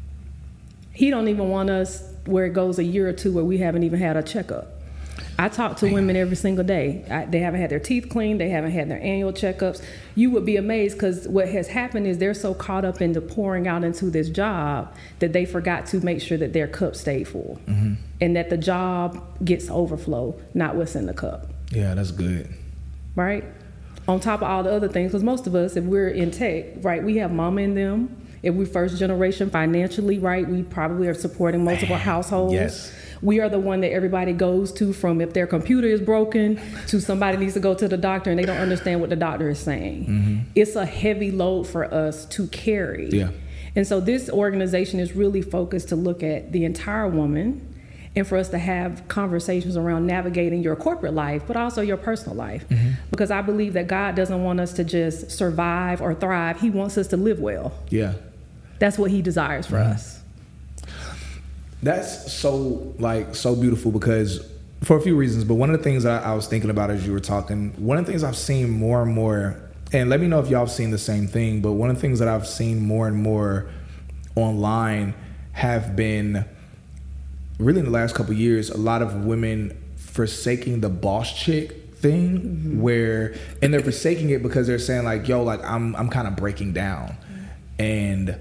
He don't even want us where it goes a year or two where we haven't even had a checkup. I talk to women every single day. They haven't had their teeth cleaned. They haven't had their annual checkups. You would be amazed because what has happened is they're so caught up into pouring out into this job that they forgot to make sure that their cup stayed full and that the job gets overflow, not what's in the cup. Yeah, that's good. Right? On top of all the other things, because most of us, if we're in tech, right, we have mama in them. If we're first generation financially, right, we probably are supporting multiple households. Yes. We are the one that everybody goes to from if their computer is broken to somebody needs to go to the doctor and they don't understand what the doctor is saying. It's a heavy load for us to carry. Yeah. And so this organization is really focused to look at the entire woman and for us to have conversations around navigating your corporate life, but also your personal life. Because I believe that God doesn't want us to just survive or thrive. He wants us to live well. Yeah. That's what he desires for us. That's so beautiful because for a few reasons, but one of the things that I was thinking about as you were talking, one of the things I've seen more and more, and let me know if y'all have seen the same thing, but one of the things that I've seen more and more online have been really in the last couple of years, a lot of women forsaking the boss chick thing where, and they're forsaking it because they're saying like, yo, like I'm kind of breaking down and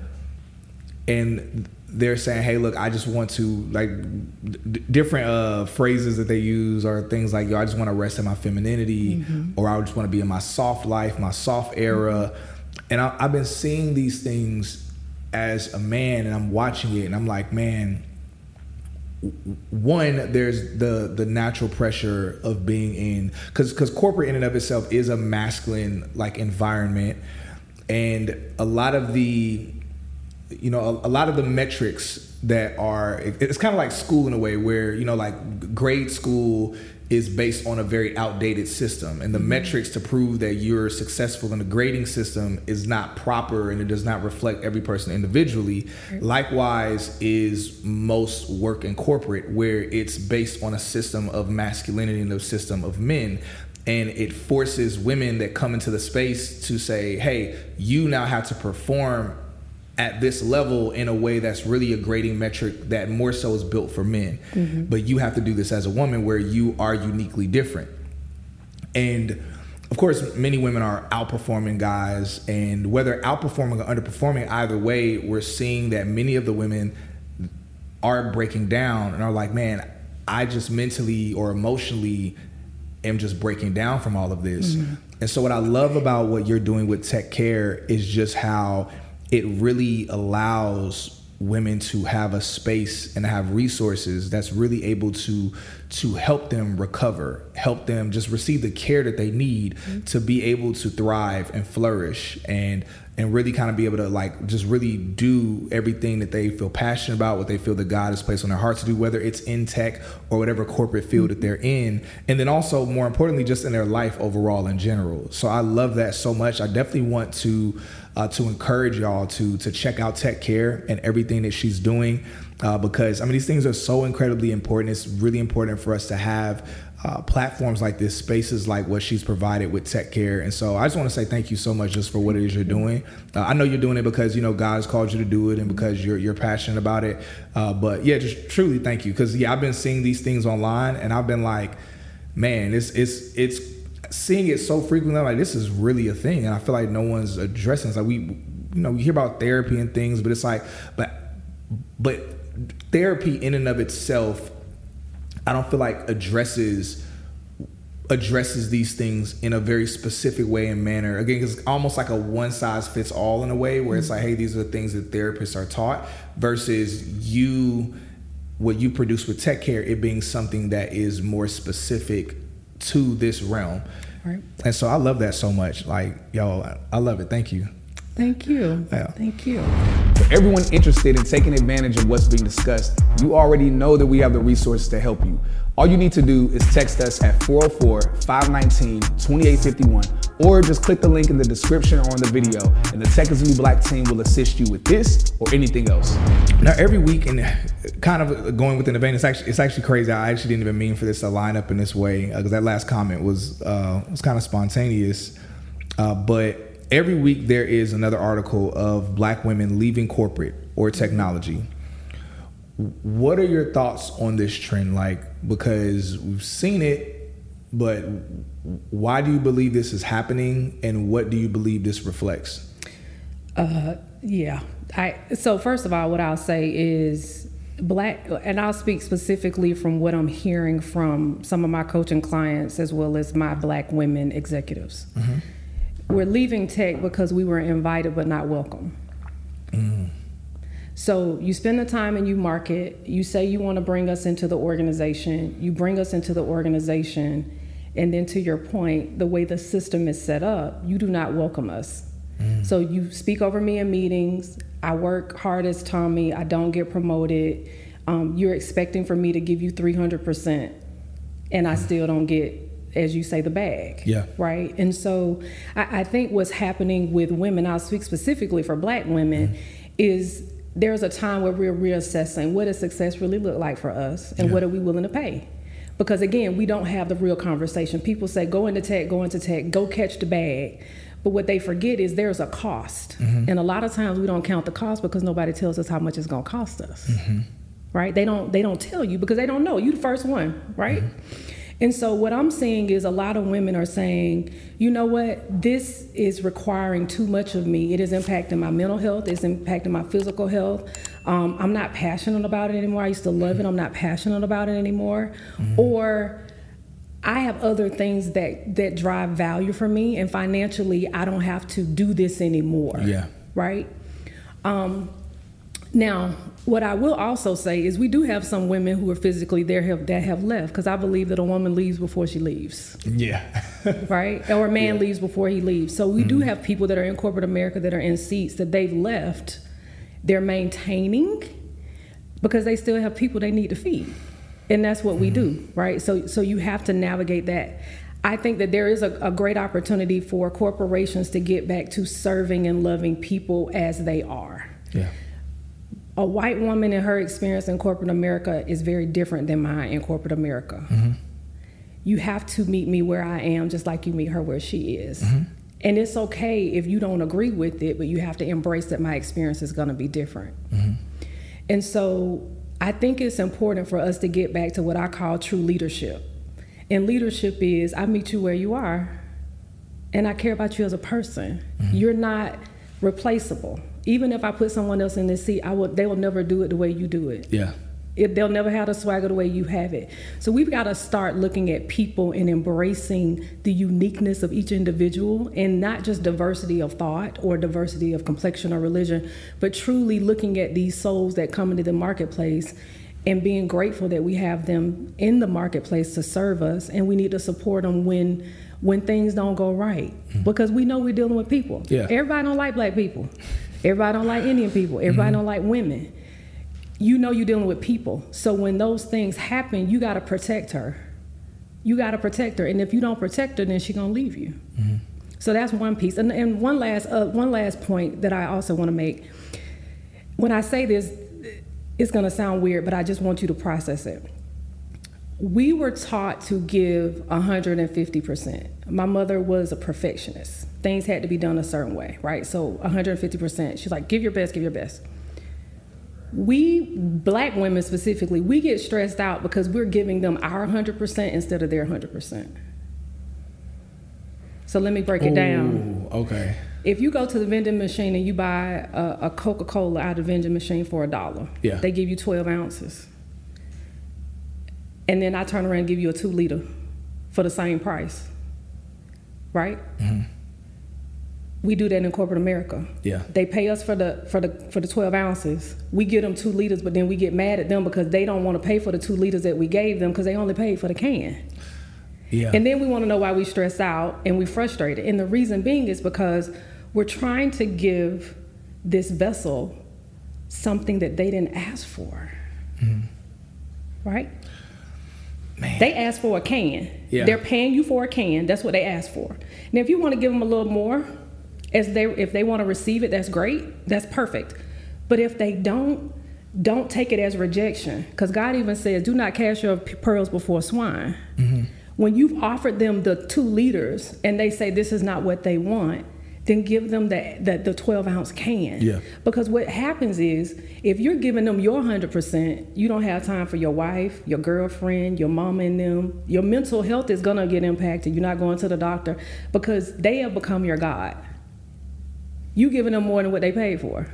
they're saying, hey, look, I just want to like different phrases that they use are things like, yo, I just want to rest in my femininity or I just want to be in my soft life, my soft era. And I've been seeing these things as a man and I'm watching it and I'm like, man, one, there's the natural pressure of being in, because corporate in and of itself is a masculine like environment, and a lot of the metrics that are, it's kind of like school in a way where, you know, like grade school is based on a very outdated system and the metrics to prove that you're successful in the grading system is not proper and it does not reflect every person individually. Likewise is most work in corporate where it's based on a system of masculinity and a system of men. And it forces women that come into the space to say, hey, you now have to perform at this level in a way that's really a grading metric that more so is built for men. But you have to do this as a woman where you are uniquely different. And of course, many women are outperforming guys, and whether outperforming or underperforming, either way, we're seeing that many of the women are breaking down and are like, man, I just mentally or emotionally am just breaking down from all of this. And so what I love about what you're doing with Tech Care is just how it really allows women to have a space and have resources that's really able to help them recover, help them just receive the care that they need to be able to thrive and flourish and really kind of be able to like just really do everything that they feel passionate about, what they feel that God has placed on their heart to do, whether it's in tech or whatever corporate field that they're in. And then also more importantly, just in their life overall in general. So I love that so much. I definitely want to encourage y'all to check out Tech Care and everything that she's doing, because I mean these things are so incredibly important. It's really important for us to have platforms like this, spaces like what she's provided with Tech Care. And so I just want to say thank you so much just for what it is you're doing. I know you're doing it because, you know, God has called you to do it and because you're passionate about it. But yeah, just truly thank you. Because yeah, I've been seeing these things online and I've been like, man, it's seeing it so frequently. I'm like, this is really a thing. And I feel like no one's addressing it. It's like we hear about therapy and things, but it's like, but therapy in and of itself, I don't feel like addresses these things in a very specific way and manner. Again, it's almost like a one size fits all in a way where it's like, hey, these are the things that therapists are taught versus what you produce with Tech Care, it being something that is more specific to this realm. Right. And so I love that so much. Like, yo, I love it. Thank you. Thank you. Yeah. Thank you. For everyone interested in taking advantage of what's being discussed, you already know that we have the resources to help you. All you need to do is text us at 404-519-2851 or just click the link in the description or on the video, and the Tech is the New Black team will assist you with this or anything else. Now, every week, and kind of going within the vein, it's actually crazy. I actually didn't even mean for this to line up in this way, because that last comment was kind of spontaneous. But every week there is another article of Black women leaving corporate or technology. What are your thoughts on this trend? Because we've seen it, but why do you believe this is happening, and what do you believe this reflects? So first of all, what I'll say is and I'll speak specifically from what I'm hearing from some of my coaching clients as well as my Black women executives. Mm-hmm. We're leaving tech because we were invited but not welcome. Mm. So you spend the time and you market, you say you want to bring us into the organization, you bring us into the organization, and then to your point, the way the system is set up, you do not welcome us. Mm. So you speak over me in meetings, I work hard as Tommy, I don't get promoted, you're expecting for me to give you 300%, and I still don't get, as you say, the bag. Yeah. Right? And so I think what's happening with women, I'll speak specifically for Black women, is there's a time where we're reassessing what does success really look like for us, and what are we willing to pay? Because again, we don't have the real conversation. People say, go into tech, go catch the bag. But what they forget is there's a cost. Mm-hmm. And a lot of times we don't count the cost because nobody tells us how much it's gonna cost us. Mm-hmm. Right? They don't tell you because they don't know. You the first one, right? Mm-hmm. And so what I'm seeing is a lot of women are saying, you know what, this is requiring too much of me. It is impacting my mental health. It's impacting my physical health. I'm not passionate about it anymore. I used to love it. I'm not passionate about it anymore. Mm-hmm. Or I have other things that drive value for me, and financially, I don't have to do this anymore. Yeah. Right? Now, what I will also say is we do have some women who are physically there that have left, because I believe that a woman leaves before she leaves. Yeah. Right? Or a man leaves before he leaves. So we do have people that are in corporate America that are in seats that they've left. They're maintaining because they still have people they need to feed. And that's what we do, right? So you have to navigate that. I think that there is a great opportunity for corporations to get back to serving and loving people as they are. Yeah. A white woman in her experience in corporate America is very different than mine in corporate America. Mm-hmm. You have to meet me where I am just like you meet her where she is. Mm-hmm. And it's okay if you don't agree with it, but you have to embrace that my experience is gonna be different. Mm-hmm. And so I think it's important for us to get back to what I call true leadership. And leadership is, I meet you where you are, and I care about you as a person. Mm-hmm. You're not replaceable. Even if I put someone else in this seat, they will never do it the way you do it. Yeah. They'll never have the swagger the way you have it. So we've got to start looking at people and embracing the uniqueness of each individual, and not just diversity of thought or diversity of complexion or religion, but truly looking at these souls that come into the marketplace and being grateful that we have them in the marketplace to serve us, and we need to support them when things don't go right. Mm-hmm. Because we know we're dealing with people. Yeah. Everybody don't like Black people. Everybody don't like Indian people. Everybody don't like women. You know you're dealing with people. So when those things happen, you got to protect her. You got to protect her. And if you don't protect her, then she's going to leave you. Mm-hmm. So that's one piece. And one last point that I also want to make. When I say this, it's going to sound weird, but I just want you to process it. We were taught to give 150%. My mother was a perfectionist. Things had to be done a certain way, right? So 150%. She's like, give your best, give your best. We, Black women specifically, we get stressed out because we're giving them our 100% instead of their 100%. So let me break it down. Okay. If you go to the vending machine and you buy a Coca-Cola out of the vending machine for $1, yeah, they give you 12 ounces. And then I turn around and give you a 2 liter for the same price, right? Mm-hmm. We do that in corporate America. Yeah. They pay us for the 12 ounces. We give them 2 liters, but then we get mad at them because they don't want to pay for the 2 liters that we gave them because they only paid for the can. Yeah. And then we want to know why we stress out and we frustrated. And the reason being is because we're trying to give this vessel something that they didn't ask for. Right? Man. They asked for a can. Yeah. They're paying you for a can. That's what they asked for. Now, if you want to give them a little more, if they want to receive it, that's great. That's perfect. But if they don't take it as rejection. Because God even says, do not cast your pearls before swine. When you've offered them the 2 liters and they say this is not what they want, then give them the 12-ounce can. Yeah. Because what happens is, if you're giving them your 100%, you don't have time for your wife, your girlfriend, your mama and them. Your mental health is going to get impacted. You're not going to the doctor because they have become your God. You giving them more than what they paid for.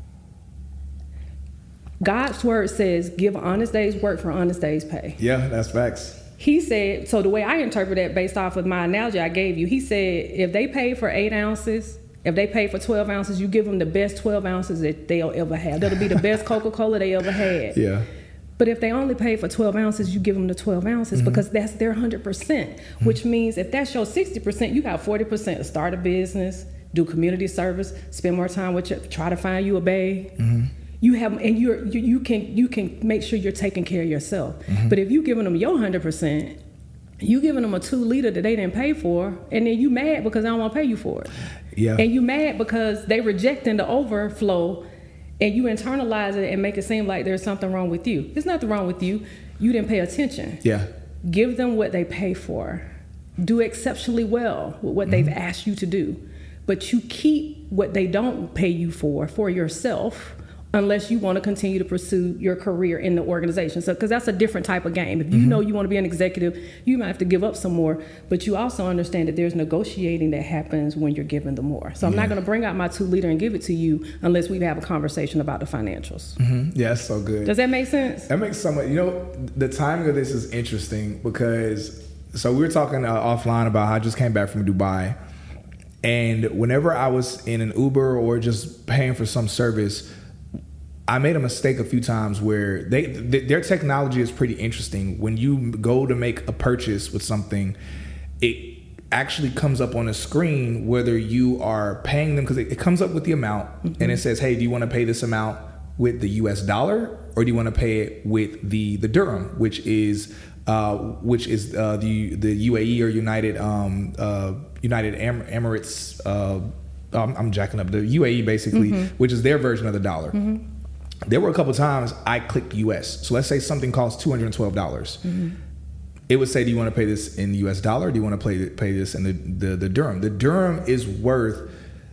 God's word says, give an honest day's work for honest day's pay. Yeah, that's facts. He said, so the way I interpret that based off of my analogy I gave you, he said, if they pay for 8 ounces, if they pay for 12 ounces, you give them the best 12 ounces that they'll ever have. That'll be the best Coca-Cola they ever had. Yeah. But if they only pay for 12 ounces, you give them the 12 ounces because that's their 100%, which means if that's your 60%, you got 40% to start a business, do community service, spend more time with you, try to find you a bae. You have, and you can make sure you're taking care of yourself. But if you giving them your 100%, you giving them a 2 liter that they didn't pay for, and then you mad because I don't want to pay you for it. Yeah. And you mad because they rejecting the overflow, and you internalize it and make it seem like there's something wrong with you. There's nothing wrong with you. You didn't pay attention. Yeah. Give them what they pay for. Do exceptionally well with what they've asked you to do, but you keep what they don't pay you for yourself, unless you want to continue to pursue your career in the organization. So, because that's a different type of game. If you know you want to be an executive, you might have to give up some more, but you also understand that there's negotiating that happens when you're giving them more. So I'm not going to bring out my 2 liter and give it to you unless we have a conversation about the financials. Yeah, that's so good. Does that make sense? That makes so much. You know, the timing of this is interesting because, so we were talking offline about how I just came back from Dubai, and whenever I was in an Uber or just paying for some service, I made a mistake a few times where their technology is pretty interesting. When you go to make a purchase with something, it actually comes up on a screen whether you are paying them, because it comes up with the amount and it says, hey, do you want to pay this amount with the US dollar or do you want to pay it with the dirham, which is the UAE or United Emirates. I'm jacking up the UAE basically, which is their version of the dollar. There were a couple times I clicked US. So let's say something costs $212. It would say, do you want to pay this in the US dollar? Or do you want to pay this in the dirham? The dirham is worth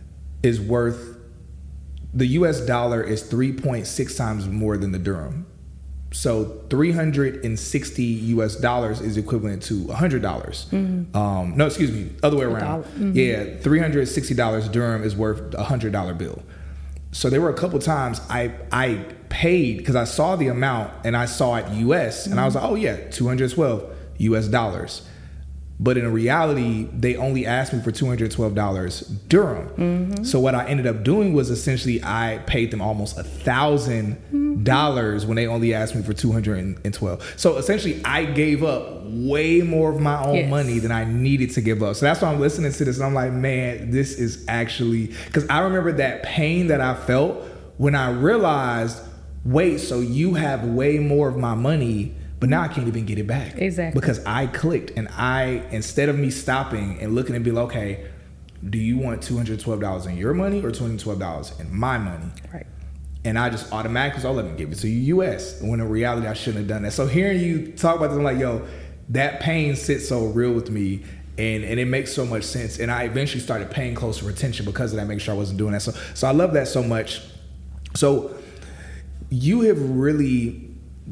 the US dollar is 3.6 times more than the dirham. So $360 US is equivalent to $100. No, excuse me, other way around. Yeah, $360 dirham is worth a $100 bill. So there were a couple times I paid because I saw the amount and I saw it US and I was like, oh yeah, $212 US. But in reality, they only asked me for $212 dirham. So what I ended up doing was essentially I paid them almost $1,000 when they only asked me for $212. So essentially, I gave up way more of my own money than I needed to give up. So that's why I'm listening to this and I'm like, man, this is actually, because I remember that pain that I felt when I realized, wait, so you have way more of my money, but now I can't even get it back. Exactly. Because I clicked and instead of me stopping and looking and being like, okay, do you want $212 in your money or $212 in my money? Right. And I just automatically, let me give it to you US. When in reality, I shouldn't have done that. So hearing you talk about this, I'm like, yo, that pain sits so real with me. And it makes so much sense. And I eventually started paying closer attention because of that, make sure I wasn't doing that. So I love that so much. So you have really,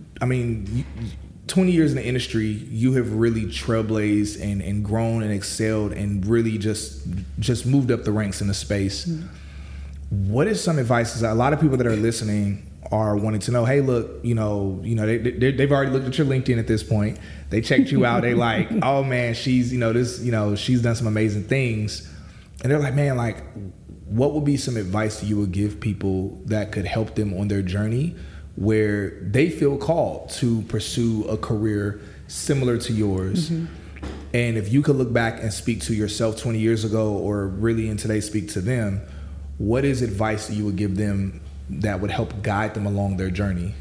20 years in the industry, you have really trailblazed and grown and excelled and really just moved up the ranks in the space. What is some advice? A lot of people that are listening are wanting to know, hey, look, they've already looked at your LinkedIn at this point. They checked you out. They like, oh man, she's done some amazing things. And they're like, man, like, what would be some advice you would give people that could help them on their journey where they feel called to pursue a career similar to yours, And if you could look back and speak to yourself 20 years ago, or really in today speak to them, what is advice that you would give them that would help guide them along their journey?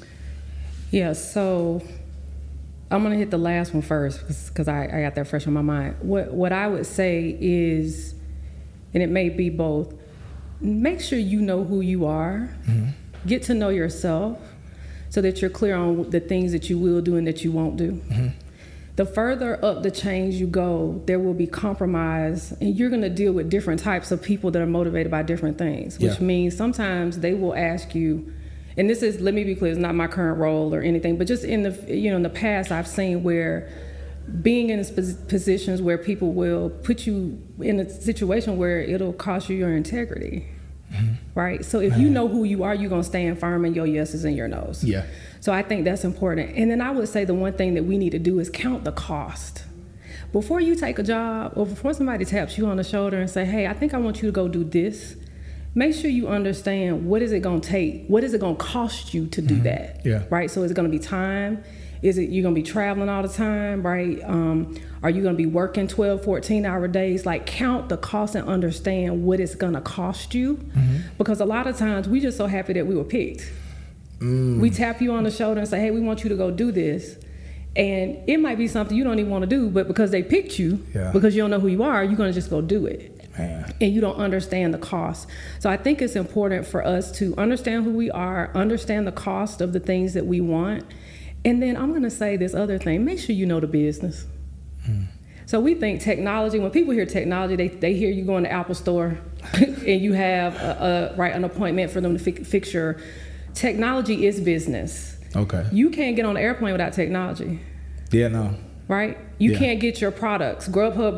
Yeah, so I'm going to hit the last one first because I got that fresh on my mind. What I would say is, and it may be both, make sure you know who you are, get to know yourself so that you're clear on the things that you will do and that you won't do. The further up the chains you go, there will be compromise, and you're going to deal with different types of people that are motivated by different things, which means sometimes they will ask you, and this is, let me be clear, it's not my current role or anything, but just in the, in the past, I've seen where being in positions where people will put you in a situation where it'll cost you your integrity, right? So if you know who you are, you're going to stand firm in your yeses and your nos. Yeah. So I think that's important. And then I would say the one thing that we need to do is count the cost. Before you take a job, or before somebody taps you on the shoulder and say, hey, I think I want you to go do this, make sure you understand, what is it going to take? What is it going to cost you to do that? Yeah. Right? So is it going to be time? Is it you're going to be traveling all the time, right? Are you going to be working 12, 14-hour days? Like, count the cost and understand what it's going to cost you. Because a lot of times we just so happy that we were picked. We tap you on the shoulder and say, hey, we want you to go do this. And it might be something you don't even want to do, but because they picked you, because you don't know who you are, you're going to just go do it. And you don't understand the cost. So I think it's important for us to understand who we are, understand the cost of the things that we want. And then I'm going to say this other thing, make sure you know the business. So we think technology, when people hear technology, they hear you go in the Apple store and you have an appointment for them to fix your. Technology is business. Okay. You can't get on an airplane without technology. Yeah, no. Right? You can't get your products. Grubhub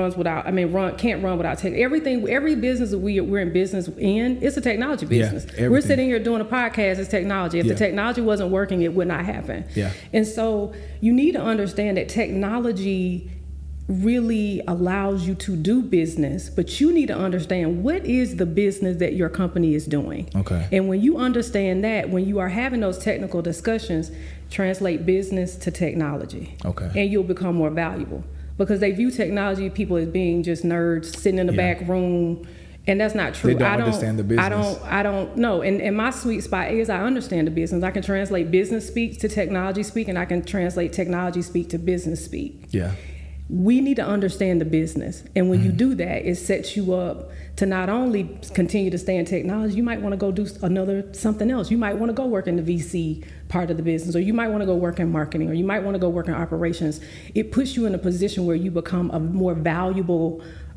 can't run without tech. Every business that we're in business in, it's a technology business. We're sitting here doing a podcast, it's technology. If the technology wasn't working, it would not happen. Yeah. And so you need to understand that technology really allows you to do business, but you need to understand what is the business that your company is doing. Okay. And when you understand that, when you are having those technical discussions, translate business to technology. Okay. And you'll become more valuable, because they view technology people as being just nerds sitting in the back room, and that's not true. They don't understand the business. I don't know. And my sweet spot is I understand the business. I can translate business speak to technology speak, and I can translate technology speak to business speak. Yeah. We need to understand the business. And when you do that, it sets you up to not only continue to stay in technology, you might want to go do something else. You might want to go work in the VC part of the business, or you might want to go work in marketing, or you might want to go work in operations. It puts you in a position where you become a more valuable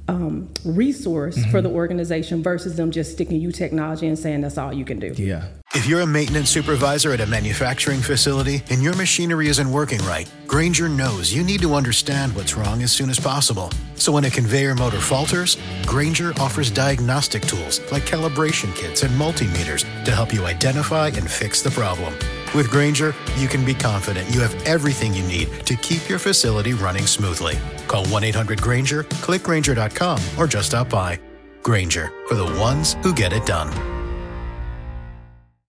resource for the organization versus them just sticking you technology and saying that's all you can do. Yeah. If you're a maintenance supervisor at a manufacturing facility and your machinery isn't working right, Grainger knows you need to understand what's wrong as soon as possible. So when a conveyor motor falters, Grainger offers diagnostic tools like calibration kits and multimeters to help you identify and fix the problem. With Grainger, you can be confident you have everything you need to keep your facility running smoothly. Call 1-800-GRAINGER, click Grainger.com, or just stop by. Grainger, for the ones who get it done.